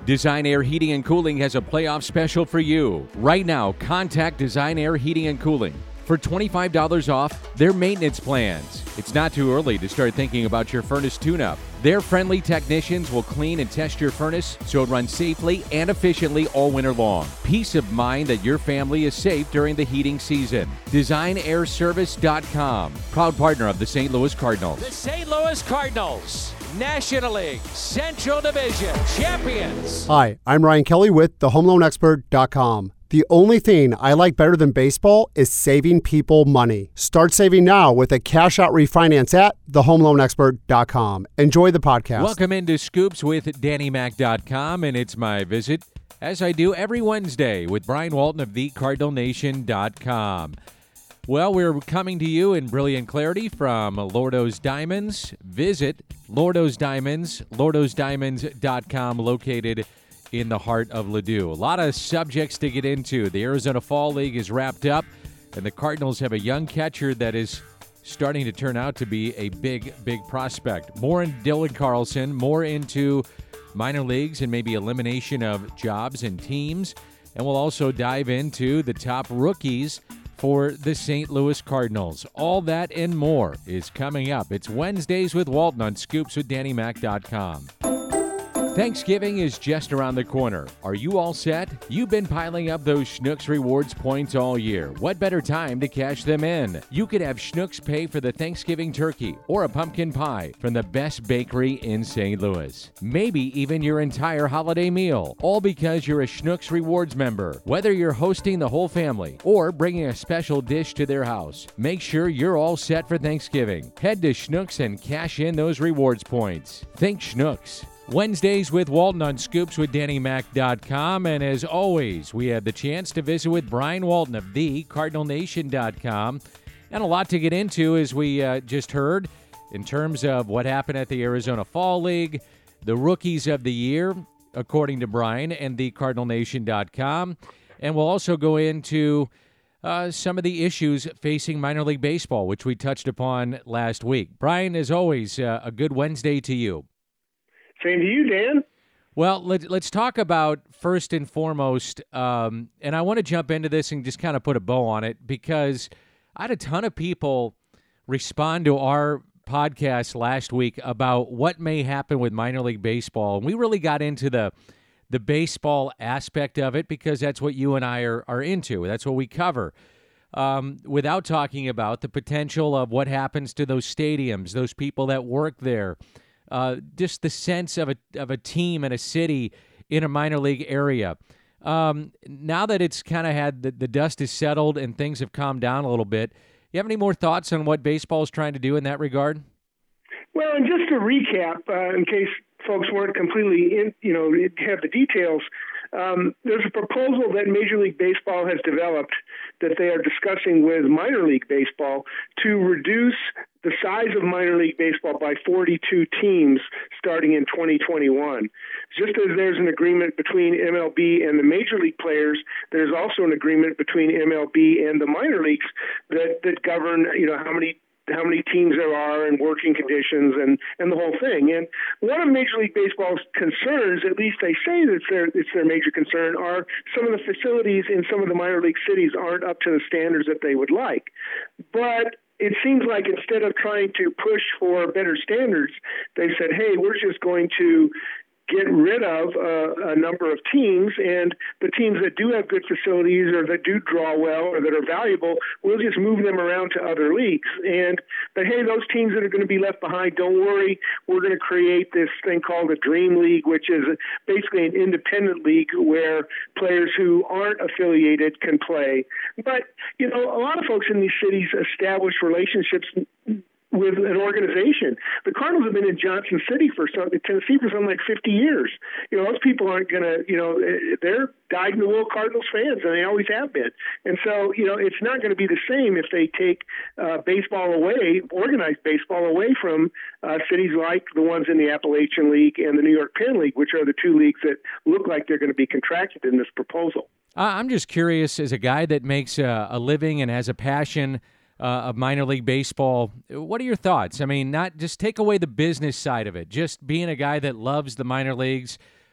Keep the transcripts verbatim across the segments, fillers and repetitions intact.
Design Air Heating and Cooling has a playoff special for you. Right now, contact Design Air Heating and Cooling for twenty-five dollars off their maintenance plans. It's not too early to start thinking about your furnace tune-up. Their friendly technicians will clean and test your furnace so it runs safely and efficiently all winter long. Peace of mind that your family is safe during the heating season. Design Air Service dot com, proud partner of the Saint Louis Cardinals. The Saint Louis Cardinals, National League Central Division champions. Hi, I'm Ryan Kelly with the home loan expert dot com. The only thing I like better than baseball is saving people money. Start saving now with a cash out refinance at the home loan expert dot com. Enjoy the podcast. Welcome into Scoops with Danny Mac dot com, and it's my visit, as I do every Wednesday, with Brian Walton of the Cardinal Nation dot com. Well, we're coming to you in brilliant clarity from Lordo's Diamonds. Visit Lordo's Diamonds, lordos diamonds dot com, located in the heart of Ladue. A lot of subjects to get into. The Arizona Fall League is wrapped up, and the Cardinals have a young catcher that is starting to turn out to be a big, big prospect. More in Dylan Carlson, more into minor leagues and maybe elimination of jobs and teams. And we'll also dive into the top rookies for the Saint Louis Cardinals. All that and more is coming up. It's Wednesdays with Walton on Scoops with Danny Mac dot com. Thanksgiving is just around the corner. Are you all set? You've been piling up those Schnucks Rewards points all year. What better time to cash them in? You could have Schnucks pay for the Thanksgiving turkey or a pumpkin pie from the best bakery in Saint Louis. Maybe even your entire holiday meal, all because you're a Schnucks Rewards member. Whether you're hosting the whole family or bringing a special dish to their house, make sure you're all set for Thanksgiving. Head to Schnucks and cash in those rewards points. Think Schnucks. Wednesdays with Walton on Scoops with Danny Mac dot com, and as always, we had the chance to visit with Brian Walton of the Cardinal Nation dot com, and a lot to get into, as we uh, just heard, in terms of what happened at the Arizona Fall League, the Rookies of the Year, according to Brian, and the Cardinal Nation dot com, and we'll also go into uh, some of the issues facing minor league baseball, which we touched upon last week. Brian, as always, uh, a good Wednesday to you. Same to you, Dan. Well, let, let's talk about first and foremost, um, and I want to jump into this and just kind of put a bow on it, because I had a ton of people respond to our podcast last week about what may happen with minor league baseball, and we really got into the the baseball aspect of it because that's what you and I are, are into. That's what we cover, um, without talking about the potential of what happens to those stadiums, those people that work there. Uh, just the sense of a of a team and a city in a minor league area. Um, now that it's kind of had the, the dust is settled and things have calmed down a little bit, you have any more thoughts on what baseball is trying to do in that regard? Well, and just to recap, uh, in case folks weren't completely in, you know, have the details. Um, there's a proposal that Major League Baseball has developed that they are discussing with minor league baseball to reduce the size of minor league baseball by forty-two teams starting in twenty twenty-one. Just as there's an agreement between M L B and the major league players, there's also an agreement between M L B and the minor leagues that, that govern, you know, how many how many teams there are and working conditions and, and the whole thing. And one of Major League Baseball's concerns, at least they say that it's their, it's their major concern, are some of the facilities in some of the minor league cities aren't up to the standards that they would like. But it seems like instead of trying to push for better standards, they said, hey, we're just going to get rid of uh, a number of teams, and the teams that do have good facilities or that do draw well or that are valuable, we'll just move them around to other leagues. And but hey, those teams that are going to be left behind, don't worry, we're going to create this thing called a Dream League, which is basically an independent league where players who aren't affiliated can play. But you know, a lot of folks in these cities establish relationships with an organization. The Cardinals have been in Johnson City for some, Tennessee for something like fifty years. You know, those people aren't going to, you know, they're dyed-in-the-wool Cardinals fans, and they always have been. And so, you know, it's not going to be the same if they take uh, baseball away, organized baseball away from uh, cities like the ones in the Appalachian League and the New York Penn League, which are the two leagues that look like they're going to be contracted in this proposal. I'm just curious, as a guy that makes a, a living and has a passion Uh, of minor league baseball, what are your thoughts? I mean, not just take away the business side of it, just being a guy that loves the minor leagues,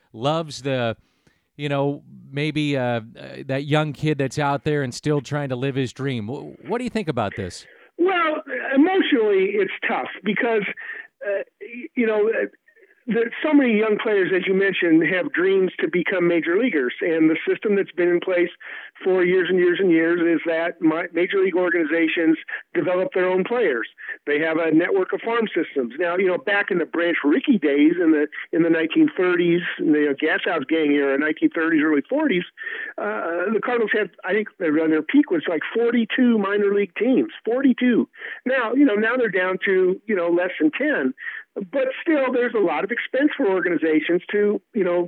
loves the, you know, maybe uh, uh, that young kid that's out there and still trying to live his dream. What do you think about this? Well, emotionally, it's tough because, uh, you know, that so many young players, as you mentioned, have dreams to become major leaguers. And the system that's been in place for years and years and years is that my, major league organizations develop their own players. They have a network of farm systems. Now, you know, back in the Branch Rickey days in the in the nineteen thirties, in the Gas House Gang era, nineteen thirties, early forties, uh, the Cardinals had, I think, their, their peak was like forty-two minor league teams, forty-two. Now, you know, now they're down to, you know, less than ten. But still, there's a lot of expense for organizations to, you know,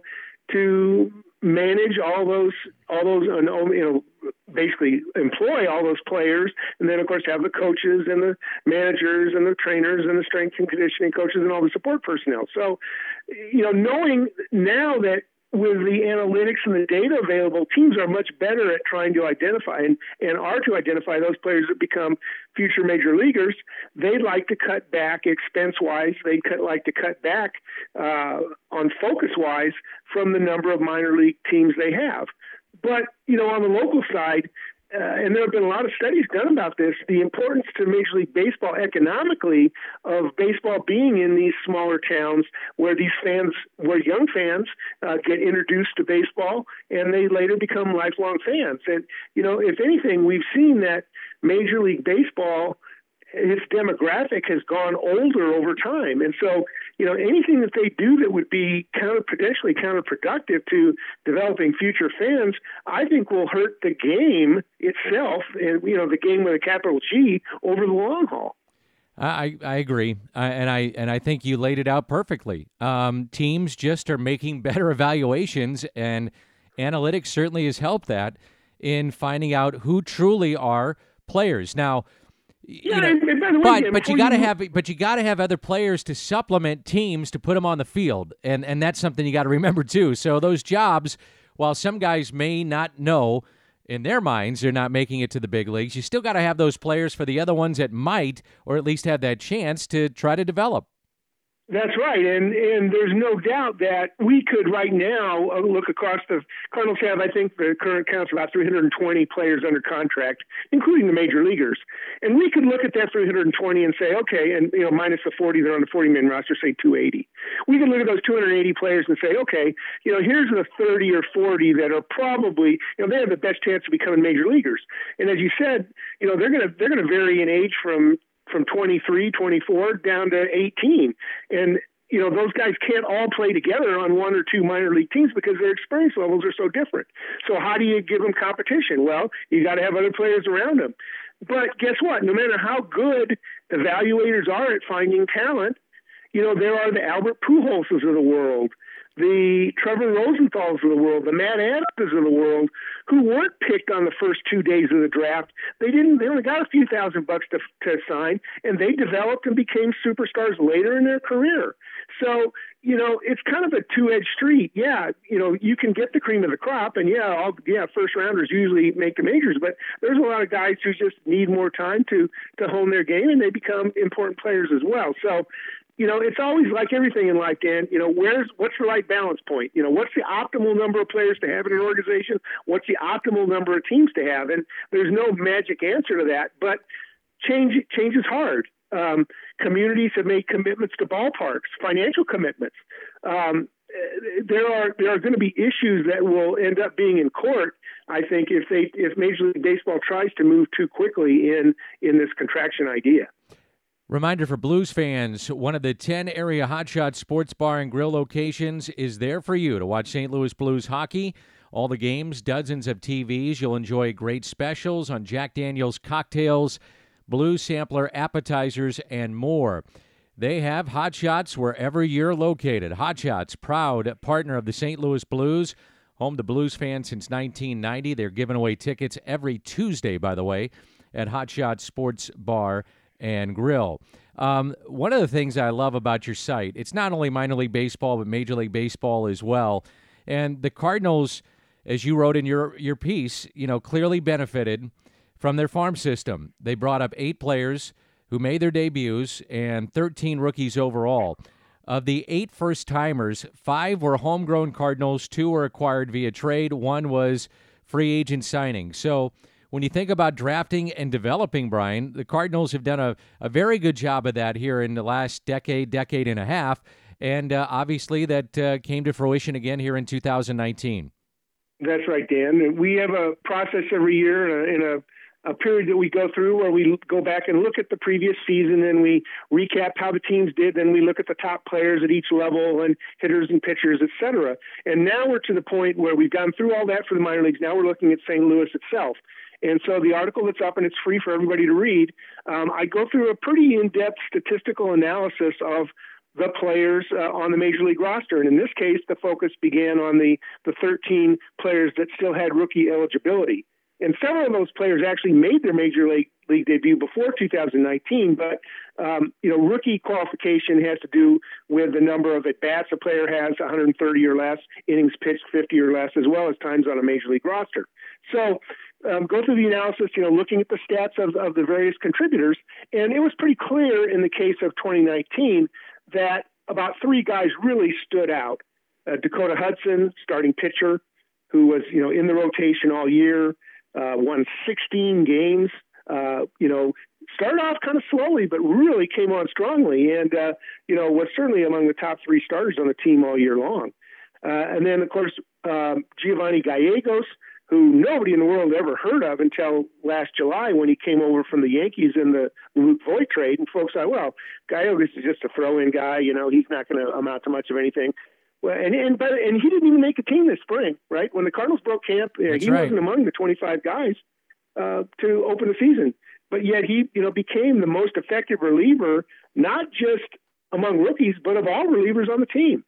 to manage all those, all those, you know, basically employ all those players, and then of course have the coaches and the managers and the trainers and the strength and conditioning coaches and all the support personnel. So, you know, knowing now that with the analytics and the data available, teams are much better at trying to identify and, and are to identify those players that become future major leaguers. They'd like to cut back expense-wise. They'd cut, like to cut back uh, on focus-wise from the number of minor league teams they have. But, you know, on the local side, Uh, and there have been a lot of studies done about this, the importance to Major League Baseball economically of baseball being in these smaller towns where these fans, where young fans uh, get introduced to baseball and they later become lifelong fans. And, you know, if anything, we've seen that Major League Baseball, its demographic has gone older over time. And so, you know, anything that they do that would be counter, potentially counterproductive to developing future fans, I think will hurt the game itself, and, you know, the game with a capital G over the long haul. I, I agree, I, and I and I think you laid it out perfectly. Um, teams just are making better evaluations, and analytics certainly has helped that in finding out who truly are players. Now, Yeah, you know, and, and by the way, but Dan, but you before got to you- have but you got to have other players to supplement teams to put them on the field, and and that's something you got to remember too. So those jobs, while some guys may not know in their minds they're not making it to the big leagues, you still got to have those players for the other ones that might, or at least have that chance to try to develop. That's right, and and there's no doubt that we could right now uh, look across the Cardinals have, I think, the current count's about three hundred twenty players under contract, including the major leaguers, and we could look at that three hundred twenty and say, okay, and you know, minus the forty that are on the forty-man roster, say two hundred eighty. We could look at those two hundred eighty players and say, okay, you know, here's the thirty or forty that are probably, you know, they have the best chance of becoming major leaguers, and as you said, you know, they're gonna they're gonna vary in age from. from twenty-three, twenty-four down to eighteen. And, you know, those guys can't all play together on one or two minor league teams because their experience levels are so different. So how do you give them competition? Well, you got to have other players around them. But guess what? No matter how good evaluators are at finding talent, you know, there are the Albert Pujolses of the world, the Trevor Rosenthals of the world, the Matt Adamses of the world, who weren't picked on the first two days of the draft. They didn't. They only got a few thousand bucks to, to sign, and they developed and became superstars later in their career. So, you know, it's kind of a two-edged street. Yeah, you know, you can get the cream of the crop, and yeah, all yeah, first rounders usually make the majors, but there's a lot of guys who just need more time to to hone their game, and they become important players as well. So, you know, it's always like everything in life, Dan. You know, where's what's the right balance point? You know, what's the optimal number of players to have in an organization? What's the optimal number of teams to have? And there's no magic answer to that. But change change is hard. Um, communities have made commitments to ballparks, financial commitments. Um, there are there are going to be issues that will end up being in court, I think, if they if Major League Baseball tries to move too quickly in in this contraction idea. Reminder for Blues fans, one of the ten area Hotshot Sports Bar and Grill locations is there for you to watch Saint Louis Blues hockey. All the games, dozens of T Vs. You'll enjoy great specials on Jack Daniel's cocktails, Blues Sampler appetizers, and more. They have Hot Shots wherever you're located. Hot Shots, proud partner of the Saint Louis Blues, home to Blues fans since nineteen ninety. They're giving away tickets every Tuesday, by the way, at Hot Shots Sports Bar and Grill. Um, one of the things I love about your site, it's not only minor league baseball, but Major League Baseball as well. And the Cardinals, as you wrote in your, your piece, you know, clearly benefited from their farm system. They brought up eight players who made their debuts and thirteen rookies overall. Of the eight first-timers, five were homegrown Cardinals, two were acquired via trade, one was free agent signing. So when you think about drafting and developing, Brian, the Cardinals have done a, a very good job of that here in the last decade, decade and a half, and uh, obviously that uh, came to fruition again here in two thousand nineteen. That's right, Dan. We have a process every year in a, in a a period that we go through where we go back and look at the previous season and we recap how the teams did. Then we look at the top players at each level and hitters and pitchers, et cetera. And now we're to the point where we've gone through all that for the minor leagues. Now we're looking at Saint Louis itself. And so the article that's up, and it's free for everybody to read, um, I go through a pretty in-depth statistical analysis of the players uh, on the Major League roster. And in this case, the focus began on the, the thirteen players that still had rookie eligibility. And several of those players actually made their Major League, league debut before two thousand nineteen, but um, you know, rookie qualification has to do with the number of at-bats a player has, one hundred thirty or less, innings pitched fifty or less, as well as times on a Major League roster. So um, go through the analysis, you know, looking at the stats of, of the various contributors, and it was pretty clear in the case of twenty nineteen that about three guys really stood out. Uh, Dakota Hudson, starting pitcher, who was, you know, in the rotation all year, Uh, won sixteen games, uh, you know, started off kind of slowly, but really came on strongly and, uh, you know, was certainly among the top three starters on the team all year long. Uh, and then, of course, um, Giovanni Gallegos, who nobody in the world ever heard of until last July when he came over from the Yankees in the Luke Voigt trade. And folks thought, well, Gallegos is just a throw-in guy. You know, he's not going to amount to much of anything. Well, and and but and he didn't even make a team this spring, right? When the Cardinals broke camp, uh, he right. wasn't among the twenty-five guys uh, to open the season. But yet he, you know, became the most effective reliever, not just among rookies, but of all relievers on the team.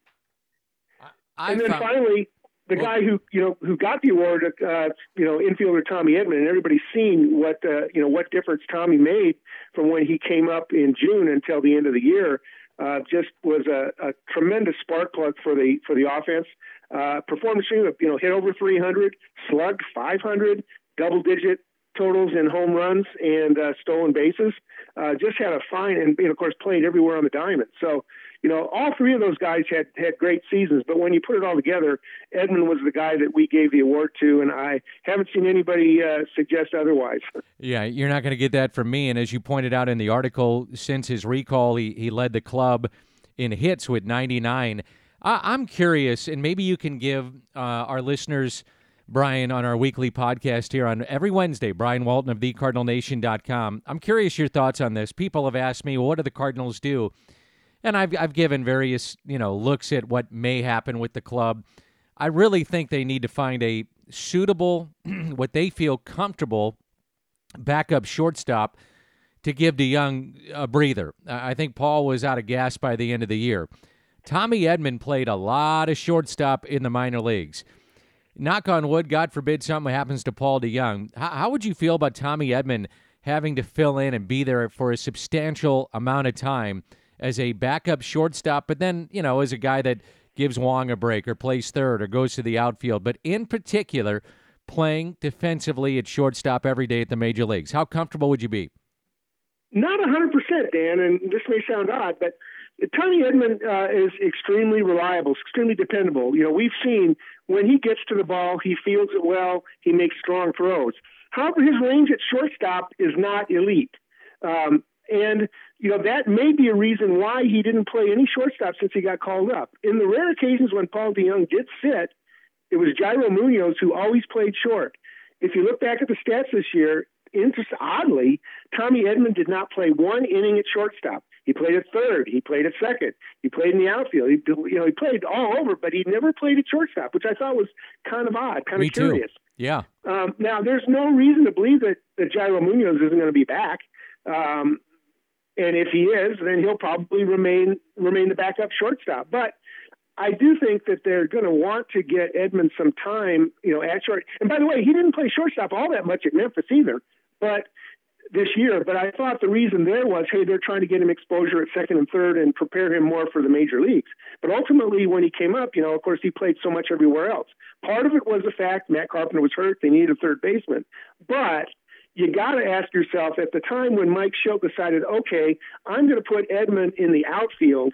I and then found, finally, the well, guy who you know who got the award, uh, you know, infielder Tommy Edman, and everybody's seen what uh, you know what difference Tommy made from when he came up in June until the end of the year. Uh, just was a, a tremendous spark plug for the for the offense. Uh, performance, you know, hit over three hundred, slugged five hundred, double digit totals in home runs and uh, stolen bases. Uh, just had a fine, and, and of course played everywhere on the diamond. So, you know, all three of those guys had had great seasons. But when you put it all together, Edman was the guy that we gave the award to, and I haven't seen anybody uh, suggest otherwise. Yeah, you're not going to get that from me. And as you pointed out in the article, since his recall, he, he led the club in hits with ninety-nine. I, I'm curious, and maybe you can give uh, our listeners, Brian, on our weekly podcast here on every Wednesday, Brian Walton of the Cardinal Nation dot com. I'm curious your thoughts on this. People have asked me, well, what do the Cardinals do? And I've I've given various, you know, looks at what may happen with the club. I really think they need to find a suitable, what they feel comfortable, backup shortstop to give DeYoung a breather. I think Paul was out of gas by the end of the year. Tommy Edman played a lot of shortstop in the minor leagues. Knock on wood, God forbid something happens to Paul DeYoung. How, how would you feel about Tommy Edman having to fill in and be there for a substantial amount of time as a backup shortstop, but then, you know, as a guy that gives Wong a break or plays third or goes to the outfield, but in particular, playing defensively at shortstop every day at the major leagues? How comfortable would you be? Not one hundred percent, Dan, and this may sound odd, but Tommy Edman uh, is extremely reliable, extremely dependable. You know, we've seen when he gets to the ball, he fields it well, he makes strong throws. However, his range at shortstop is not elite. Um, and, you know, that may be a reason why he didn't play any shortstop since he got called up. In the rare occasions when Paul DeYoung did sit, it was Jairo Munoz who always played short. If you look back at the stats this year, interest, oddly, Tommy Edman did not play one inning at shortstop. He played at third. He played at second. He played in the outfield. He, you know, he played all over, but he never played at shortstop, which I thought was kind of odd, kind Me of curious. Too. Yeah. Um, now, there's no reason to believe that, that Jairo Munoz isn't going to be back. Um, and if he is, then he'll probably remain remain the backup shortstop. But I do think that they're going to want to get Edman some time, you know, at short. And by the way, he didn't play shortstop all that much at Memphis either, but this year. But I thought the reason there was, hey, they're trying to get him exposure at second and third and prepare him more for the major leagues. But ultimately, when he came up, you know, of course, he played so much everywhere else. Part of it was the fact Matt Carpenter was hurt. They needed a third baseman. But you got to ask yourself, at the time when Mike Shildt decided, okay, I'm going to put Edman in the outfield,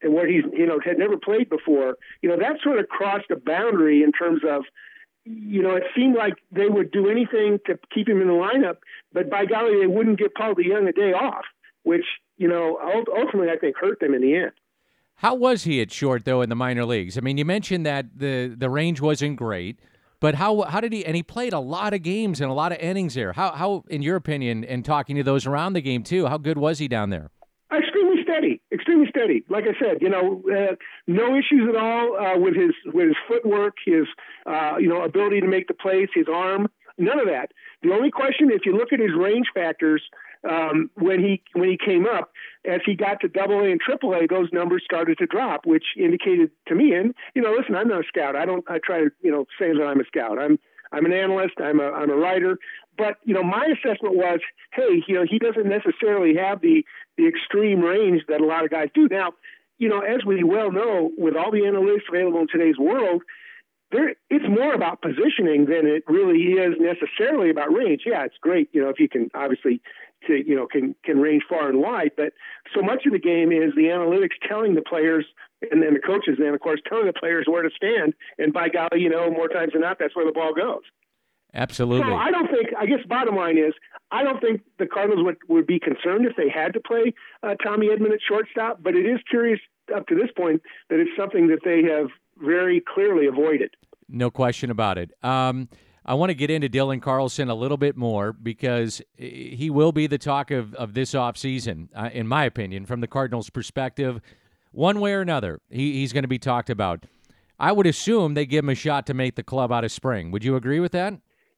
and where he's, you know, had never played before, you know, that sort of crossed a boundary in terms of, you know, it seemed like they would do anything to keep him in the lineup, but by golly, they wouldn't give Paul DeJong a day off, which, you know, ultimately I think hurt them in the end. How was he at short, though, in the minor leagues? I mean, you mentioned that the, the range wasn't great, but how how did he – and he played a lot of games and a lot of innings there. How, how, in your opinion, and talking to those around the game too, how good was he down there? Extremely steady, extremely steady. Like I said, you know, uh, no issues at all uh, with his with his footwork, his uh, you know ability to make the plays, his arm. None of that. The only question, if you look at his range factors um, when he when he came up, as he got to Double A and Triple A, those numbers started to drop, which indicated to me. And you know, listen, I'm not a scout. I don't. I try to you know say that I'm a scout. I'm I'm an analyst. I'm a I'm a writer. But you know, my assessment was, hey, you know, he doesn't necessarily have the the extreme range that a lot of guys do. Now, you know, as we well know, with all the analytics available in today's world, there it's more about positioning than it really is necessarily about range. Yeah, it's great, you know, if you can obviously, to, you know, can can range far and wide. But so much of the game is the analytics telling the players, and then the coaches, then of course telling the players where to stand. And by golly, you know, more times than not, that's where the ball goes. Absolutely. So I don't think, I guess bottom line is, I don't think the Cardinals would, would be concerned if they had to play uh, Tommy Edman at shortstop, but it is curious up to this point that it's something that they have very clearly avoided. No question about it. Um, I want to get into Dylan Carlson a little bit more because he will be the talk of, of this offseason, uh, in my opinion, from the Cardinals' perspective. One way or another, he, he's going to be talked about. I would assume they give him a shot to make the club out of spring. Would you agree with that?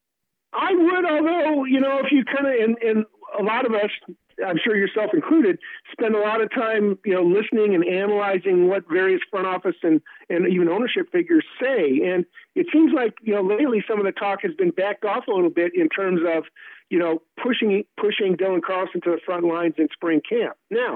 I would, although, you know, if you kind of, and, and a lot of us, I'm sure yourself included, spend a lot of time, you know, listening and analyzing what various front office and, and even ownership figures say. And it seems like, you know, lately some of the talk has been backed off a little bit in terms of, you know, pushing pushing Dylan Carlson to the front lines in spring camp. Now,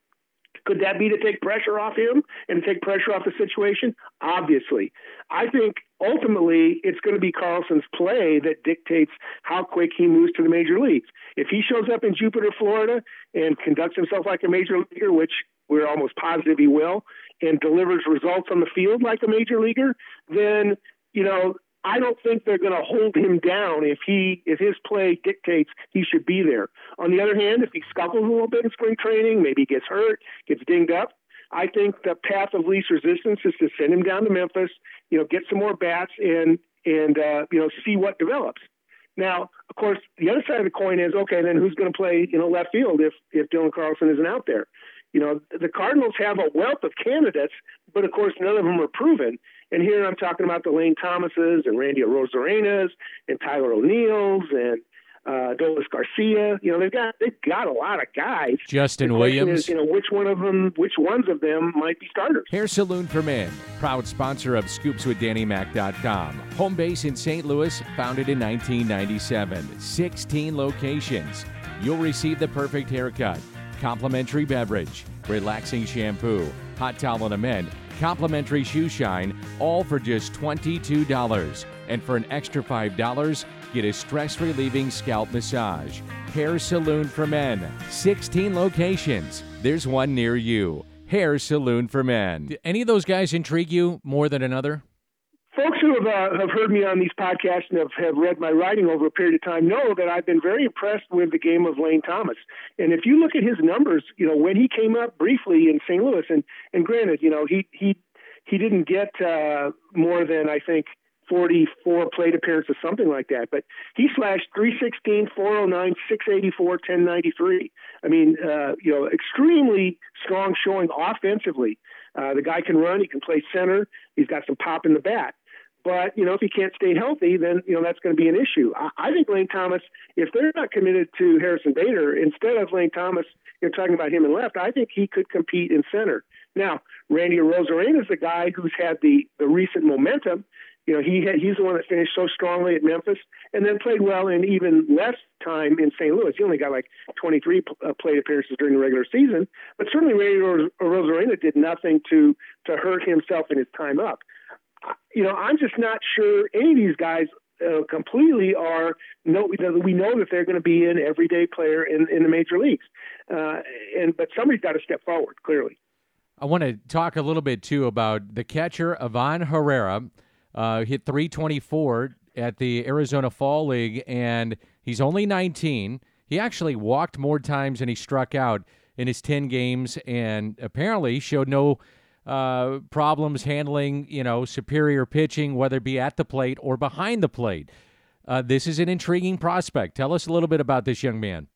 could that be to take pressure off him and take pressure off the situation? Obviously. I think ultimately it's going to be Carlson's play that dictates how quick he moves to the major leagues. If he shows up in Jupiter, Florida, and conducts himself like a major leaguer, which we're almost positive he will, and delivers results on the field like a major leaguer, then, you know, I don't think they're going to hold him down if he if his play dictates he should be there. On the other hand, if he scuffles a little bit in spring training, maybe gets hurt, gets dinged up, I think the path of least resistance is to send him down to Memphis, you know, get some more bats and and uh, you know see what develops. Now, of course, the other side of the coin is, okay, then who's going to play, you know, left field if if Dylan Carlson isn't out there? You know, the Cardinals have a wealth of candidates, but of course none of them are proven. And here I'm talking about the Lane Thomases and Randy Arozarenas and Tyler O'Neills and uh, Dolis Garcia. You know, they've got they've got a lot of guys. Justin the Williams. Is, you know, which one of them, which ones of them might be starters? Hair Saloon for Men, proud sponsor of Scoops With Danny Mac dot com. Home base in Saint Louis, founded in nineteen ninety-seven. sixteen locations. You'll receive the perfect haircut, complimentary beverage, relaxing shampoo, hot towel on a men, complimentary shoe shine, all for just twenty-two dollars. And for an extra five dollars, get a stress-relieving scalp massage. Hair Saloon for Men, sixteen locations. There's one near you. Hair Saloon for Men. Do any of those guys intrigue you more than another? Folks who have, uh, have heard me on these podcasts and have, have read my writing over a period of time know that I've been very impressed with the game of Lane Thomas. And if you look at his numbers, you know, when he came up briefly in Saint Louis, and, and granted, you know, he he he didn't get uh, more than, I think, forty-four plate appearances, something like that. But he slashed three sixteen, four oh nine, six eighty-four, ten ninety-three. I mean, uh, you know, extremely strong showing offensively. Uh, the guy can run. He can play center. He's got some pop in the bat. But, you know, if he can't stay healthy, then, you know, that's going to be an issue. I, I think Lane Thomas, if they're not committed to Harrison Bader, instead of Lane Thomas, you're talking about him in left, I think he could compete in center. Now, Randy Arozarena is the guy who's had the, the recent momentum. You know, he had, he's the one that finished so strongly at Memphis and then played well in even less time in Saint Louis. He only got like twenty-three uh, plate appearances during the regular season. But certainly Randy Arozarena did nothing to, to hurt himself in his time up. You know, I'm just not sure any of these guys uh, completely are. No, we know that they're going to be an everyday player in, in the major leagues, uh, and but somebody's got to step forward. Clearly, I want to talk a little bit, too, about the catcher, Ivan Herrera, uh, hit three twenty-four at the Arizona Fall League, and he's only nineteen. He actually walked more times than he struck out in his ten games, and apparently showed no uh, problems handling, you know, superior pitching, whether it be at the plate or behind the plate. Uh, this is an intriguing prospect. Tell us a little bit about this young man.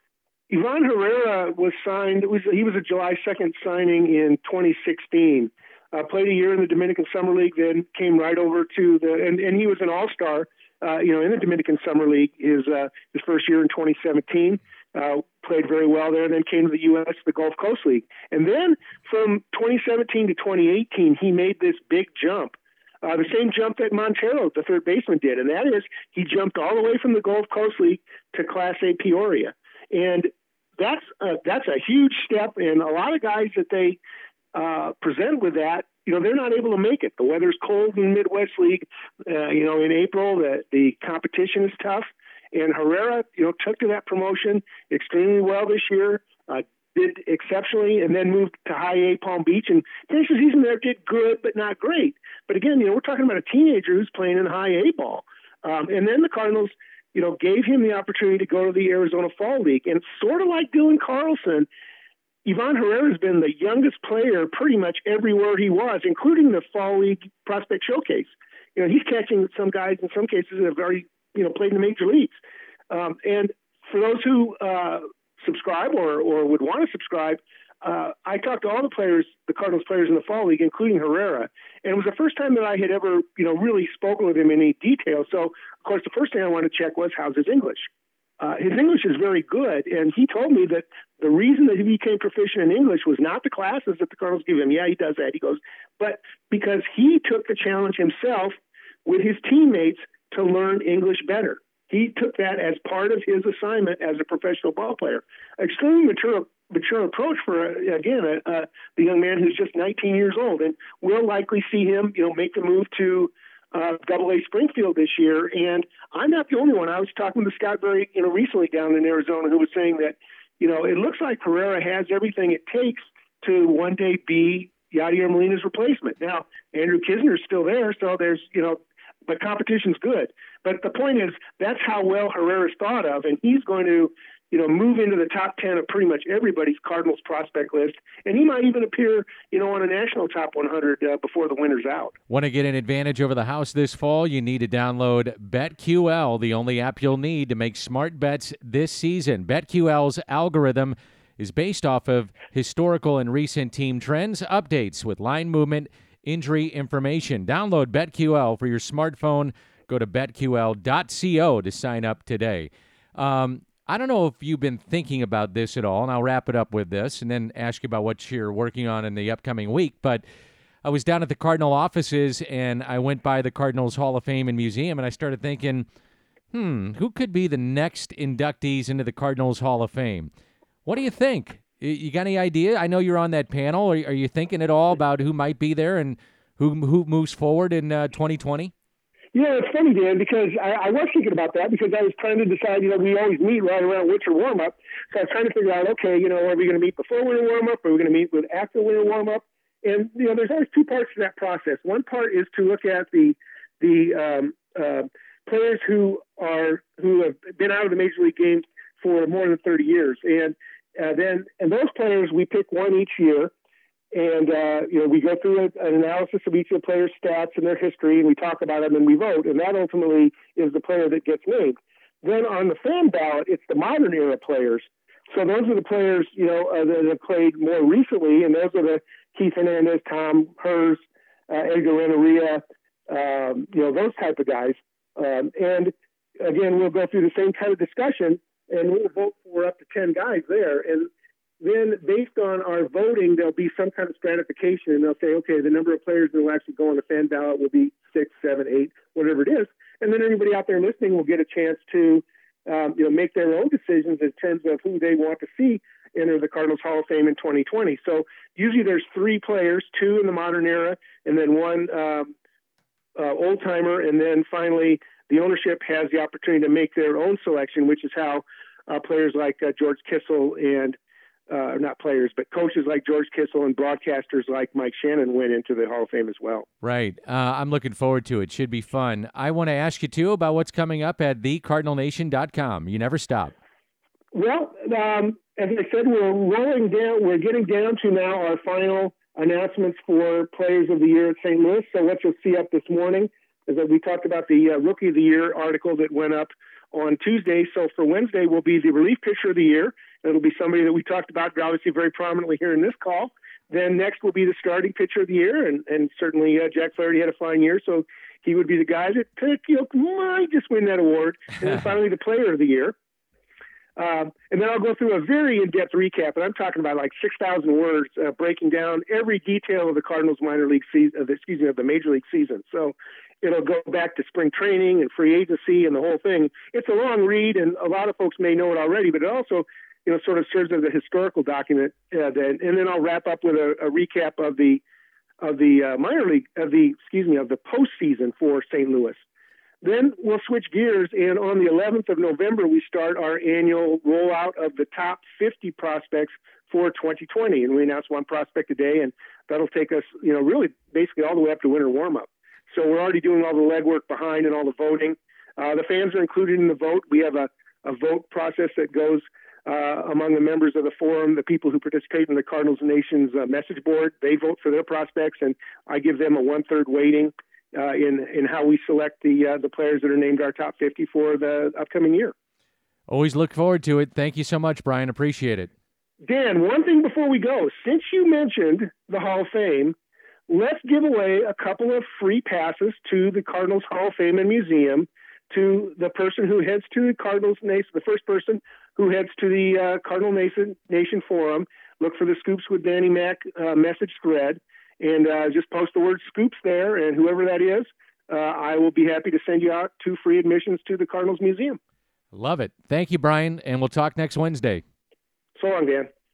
Ivan Herrera was signed. It was, he was a July second signing in twenty sixteen. Uh, played a year in the Dominican Summer League, then came right over to the, and, and he was an all-star, uh, you know, in the Dominican Summer League. His uh, his first year in twenty seventeen, uh, played very well there. Then came to the U S, the Gulf Coast League, and then from twenty seventeen to twenty eighteen, he made this big jump. Uh, the same jump that Montero, the third baseman, did, and that is he jumped all the way from the Gulf Coast League to Class A Peoria. And that's a, that's a huge step, and a lot of guys that they uh, present with that, you know, they're not able to make it. The weather's cold in the Midwest League, uh, you know, in April. The, the competition is tough, and Herrera, you know, took to that promotion extremely well this year, uh, did exceptionally, and then moved to High A Palm Beach, and finished the season there, did good, but not great. But again, you know, we're talking about a teenager who's playing in High A ball. Um, and then the Cardinals, you know, gave him the opportunity to go to the Arizona Fall League. And sort of like Dylan Carlson, Ivan Herrera has been the youngest player pretty much everywhere he was, including the Fall League Prospect Showcase. You know, he's catching some guys in some cases that have already, you know, played in the major leagues. Um, and for those who uh, subscribe or, or would want to subscribe, uh, I talked to all the players, the Cardinals players in the Fall League, including Herrera. And it was the first time that I had ever, you know, really spoken with him in any detail. So, of course, the first thing I wanted to check was, how's his English? Uh, his English is very good, and he told me that the reason that he became proficient in English was not the classes that the Cardinals give him. Yeah, he does that. He goes, but because he took the challenge himself with his teammates to learn English better. He took that as part of his assignment as a professional ball player. Extremely mature, mature approach for, uh, again, uh, uh, the young man who's just nineteen years old, and we'll likely see him, you know, make the move to Uh, Double A Springfield this year, and I'm not the only one. I was talking to Scott Berry, you know, recently down in Arizona, who was saying that, you know, it looks like Herrera has everything it takes to one day be Yadier Molina's replacement. Now, Andrew Kisner's still there, so there's, you know, but competition's good. But the point is, that's how well Herrera's thought of, and he's going to, you know, move into the top ten of pretty much everybody's Cardinals prospect list, and he might even appear, you know, on a national top one hundred uh, before the winter's out. Want to get an advantage over the house this fall? You need to download BetQL, the only app you'll need to make smart bets this season. BetQL's algorithm is based off of historical and recent team trends, updates with line movement, injury information. Download BetQL for your smartphone. Go to bet Q L dot co to sign up today. Um, I don't know if you've been thinking about this at all, and I'll wrap it up with this and then ask you about what you're working on in the upcoming week. But I was down at the Cardinal offices, and I went by the Cardinals Hall of Fame and Museum, and I started thinking, hmm, who could be the next inductees into the Cardinals Hall of Fame? What do you think? You got any idea? I know you're on that panel. Are, are you thinking at all about who might be there and who who moves forward in uh, twenty twenty? Yeah, it's funny, Dan, because I, I was thinking about that because I was trying to decide, you know, we always meet right around winter warm-up. So I was trying to figure out, okay, you know, are we going to meet before winter warm-up? Are we going to meet with after winter warm-up? And, you know, there's always two parts to that process. One part is to look at the the um, uh, players who are who have been out of the Major League games for more than thirty years. And uh, then and those players, we pick one each year. And, uh, you know, we go through a, an analysis of each of the players' stats and their history, and we talk about them, and we vote. And that ultimately is the player that gets named. Then on the fan ballot, it's the modern era players. So those are the players, you know, uh, that have played more recently, and those are the Keith Hernandez, Tom Hers, uh, Edgar Renteria, um, you know, those type of guys. Um, and, again, we'll go through the same kind of discussion, and we'll vote for up to ten guys there. And then based on our voting, there'll be some kind of stratification, and they'll say, okay, the number of players that will actually go on the fan ballot will be six, seven, eight, whatever it is. And then everybody out there listening will get a chance to, um, you know, make their own decisions in terms of who they want to see enter the Cardinals Hall of Fame in twenty twenty. So usually there's three players, two in the modern era, and then one um, uh, old-timer, and then finally the ownership has the opportunity to make their own selection, which is how uh, players like uh, George Kissel and uh, not players, but coaches like George Kissel and broadcasters like Mike Shannon went into the Hall of Fame as well. Right. Uh, I'm looking forward to it. Should be fun. I want to ask you, too, about what's coming up at the cardinal nation dot com. You never stop. Well, um, as I said, we're rolling down. We're getting down to now our final announcements for Players of the Year at Saint Louis. So what you'll see up this morning is that we talked about the uh, Rookie of the Year article that went up on Tuesday. So for Wednesday will be the Relief Pitcher of the Year. It'll be somebody that we talked about obviously very prominently here in this call. Then next will be the Starting Pitcher of the Year, and, and certainly uh, Jack Flaherty had a fine year, so he would be the guy that uh, you know, might just win that award. And then finally the Player of the Year. Um, and then I'll go through a very in-depth recap, and I'm talking about like six thousand words, uh, breaking down every detail of the Cardinals minor league season, uh, excuse me, of the major league season. So it'll go back to spring training and free agency and the whole thing. It's a long read, and a lot of folks may know it already, but it also, you know, sort of serves as a historical document. Uh, that, and then I'll wrap up with a, a recap of the of the uh, minor league of the excuse me of the postseason for Saint Louis. Then we'll switch gears, and on the eleventh of November, we start our annual rollout of the top fifty prospects for twenty twenty, and we announce one prospect a day, and that'll take us, you know, really basically all the way up to winter warm-up. So we're already doing all the legwork behind and all the voting. Uh, the fans are included in the vote. We have a, a vote process that goes uh, among the members of the forum, the people who participate in the Cardinals Nation's uh, message board. They vote for their prospects, and I give them a one-third weighting Uh, in in how we select the uh, the players that are named our top fifty for the upcoming year. Always look forward to it. Thank you so much, Brian. Appreciate it. Dan, one thing before we go. Since you mentioned the Hall of Fame, let's give away a couple of free passes to the Cardinals Hall of Fame and Museum to the person who heads to the Cardinals Nation, the first person who heads to the uh, Cardinal Nation, Nation Forum. Look for the Scoops with Danny Mac uh, message thread. And uh, just post the word Scoops there, and whoever that is, uh, I will be happy to send you out two free admissions to the Cardinals Museum. Love it. Thank you, Brian, and we'll talk next Wednesday. So long, Dan.